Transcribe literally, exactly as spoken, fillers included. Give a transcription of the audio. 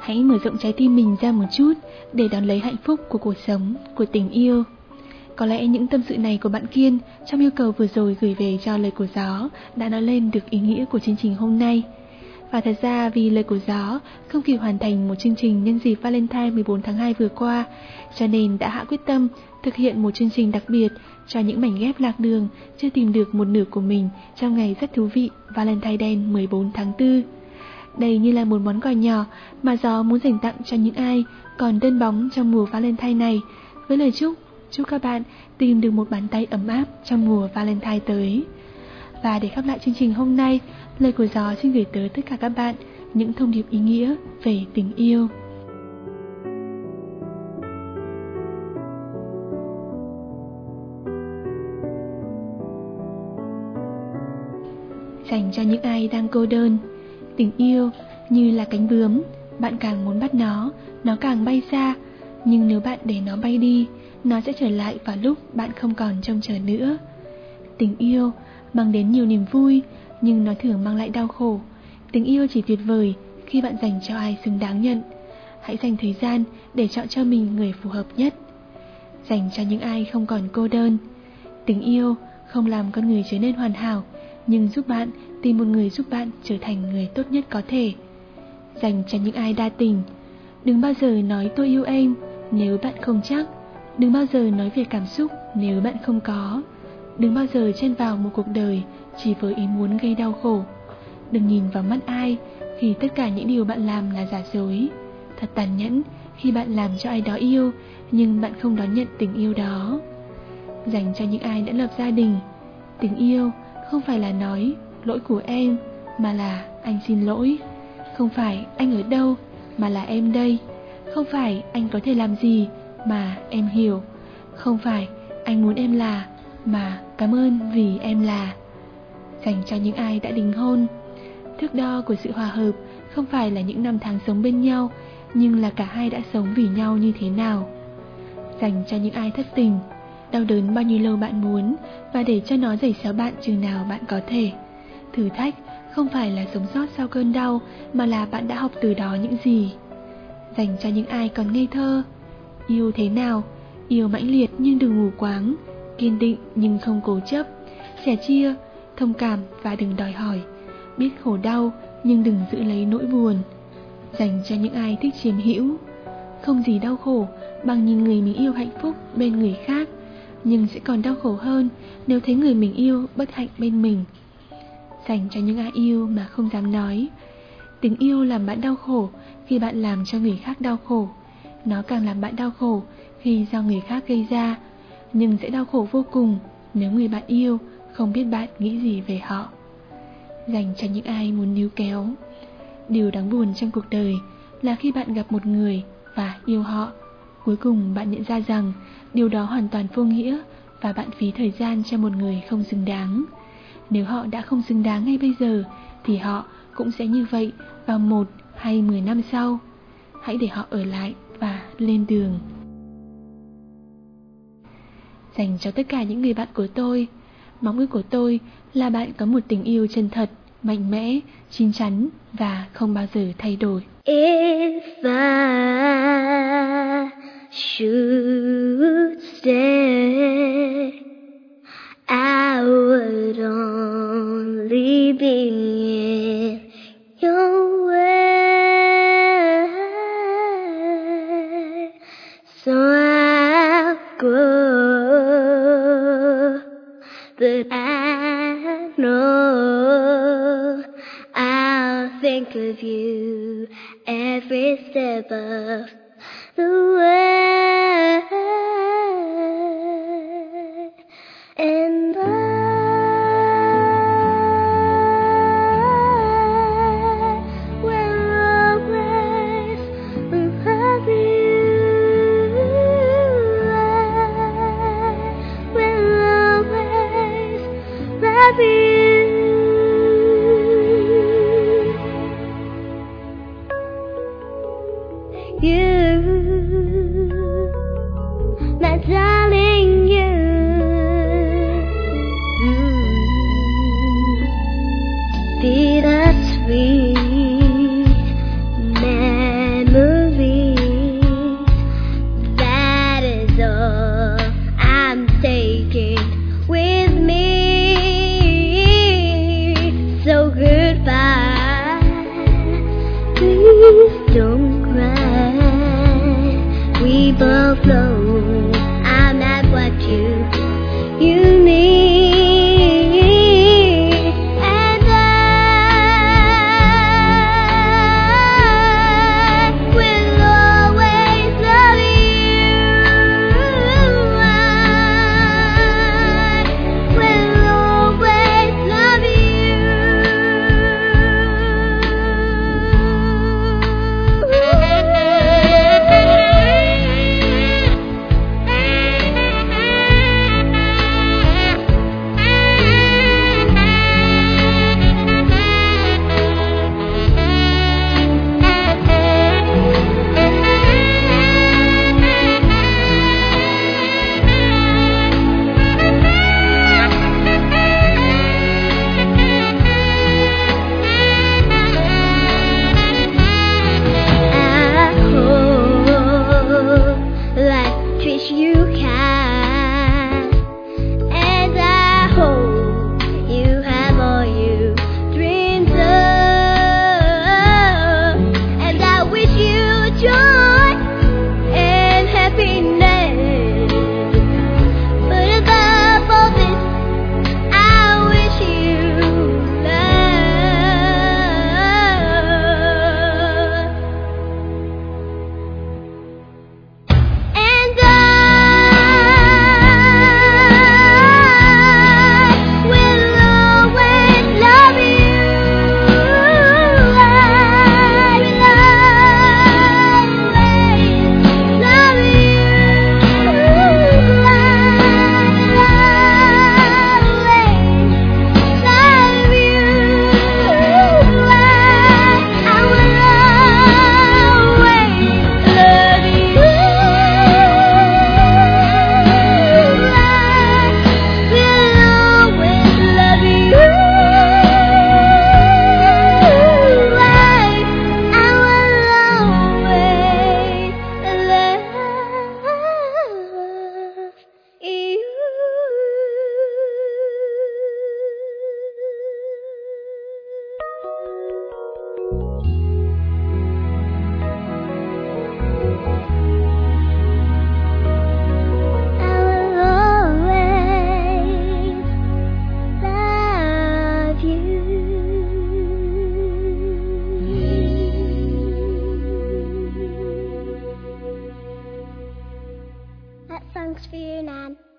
Hãy mở rộng trái tim mình ra một chút để đón lấy hạnh phúc của cuộc sống, của tình yêu. Có lẽ những tâm sự này của bạn Kiên trong yêu cầu vừa rồi gửi về cho Lời của Gió đã nói lên được ý nghĩa của chương trình hôm nay. Và thật ra vì Lời của Gió không kịp hoàn thành một chương trình nhân dịp Valentine mười bốn tháng hai vừa qua, cho nên đã hạ quyết tâm thực hiện một chương trình đặc biệt cho những mảnh ghép lạc đường chưa tìm được một nửa của mình trong ngày rất thú vị Valentine đen mười bốn tháng tư. Đây như là một món quà nhỏ mà Gió muốn dành tặng cho những ai còn đơn bóng trong mùa Valentine này, với lời chúc chúc các bạn tìm được một bàn tay ấm áp trong mùa Valentine tới. Và để khép lại chương trình hôm nay, Lời của Gió xin gửi tới tất cả các bạn những thông điệp ý nghĩa về tình yêu. Dành cho những ai đang cô đơn, tình yêu như là cánh bướm, bạn càng muốn bắt nó, nó càng bay xa. Nhưng nếu bạn để nó bay đi, nó sẽ trở lại vào lúc bạn không còn trông chờ nữa. Tình yêu mang đến nhiều niềm vui, nhưng nó thường mang lại đau khổ. Tình yêu chỉ tuyệt vời khi bạn dành cho ai xứng đáng nhận. Hãy dành thời gian để chọn cho mình người phù hợp nhất. Dành cho những ai không còn cô đơn. Tình yêu không làm con người trở nên hoàn hảo, nhưng giúp bạn tìm một người giúp bạn trở thành người tốt nhất có thể. Dành cho những ai đa tình. Đừng bao giờ nói tôi yêu em nếu bạn không chắc. Đừng bao giờ nói về cảm xúc nếu bạn không có. Đừng bao giờ chen vào một cuộc đời chỉ với ý muốn gây đau khổ. Đừng nhìn vào mắt ai khi tất cả những điều bạn làm là giả dối. Thật tàn nhẫn khi bạn làm cho ai đó yêu, nhưng bạn không đón nhận tình yêu đó. Dành cho những ai đã lập gia đình. Tình yêu không phải là nói lỗi của em, mà là anh xin lỗi. Không phải anh ở đâu, mà là em đây. Không phải anh có thể làm gì, mà em hiểu. Không phải anh muốn em là, mà cảm ơn vì em là. Dành cho những ai đã đính hôn. Thước đo của sự hòa hợp không phải là những năm tháng sống bên nhau, nhưng là cả hai đã sống vì nhau như thế nào. Dành cho những ai thất tình. Đau đớn bao nhiêu lâu bạn muốn, và để cho nó giày xéo bạn chừng nào bạn có thể. Thử thách không phải là sống sót sau cơn đau, mà là bạn đã học từ đó những gì. Dành cho những ai còn ngây thơ. Yêu thế nào? Yêu mãnh liệt nhưng đừng mù quáng, kiên định nhưng không cố chấp, sẻ chia, thông cảm và đừng đòi hỏi, biết khổ đau nhưng đừng giữ lấy nỗi buồn. Dành cho những ai thích chiếm hữu. Không gì đau khổ bằng nhìn người mình yêu hạnh phúc bên người khác, nhưng sẽ còn đau khổ hơn nếu thấy người mình yêu bất hạnh bên mình. Dành cho những ai yêu mà không dám nói. Tình yêu làm bạn đau khổ khi bạn làm cho người khác đau khổ. Nó càng làm bạn đau khổ khi do người khác gây ra, nhưng sẽ đau khổ vô cùng nếu người bạn yêu không biết bạn nghĩ gì về họ. Dành cho những ai muốn níu kéo. Điều đáng buồn trong cuộc đời là khi bạn gặp một người và yêu họ, cuối cùng bạn nhận ra rằng điều đó hoàn toàn vô nghĩa và bạn phí thời gian cho một người không xứng đáng. Nếu họ đã không xứng đáng ngay bây giờ, thì họ cũng sẽ như vậy vào một hay mười năm sau. Hãy để họ ở lại và lên đường. Dành cho tất cả những người bạn của tôi. Mong ước của tôi là bạn có một tình yêu chân thật, mạnh mẽ, chín chắn và không bao giờ thay đổi. If I should stay, I would only be in your way. So I'll go, but I know I'll think of you every step of the way. And I will always love you. I will always love you. You, my darling, you. Bittersweet memory. overflow. I'm not what you you need, and I will always love you. I will always love you can, and I hope you have all you dreamed of, and I wish you joy and happiness, but above all this I wish you love, and I that song's for you, Nan.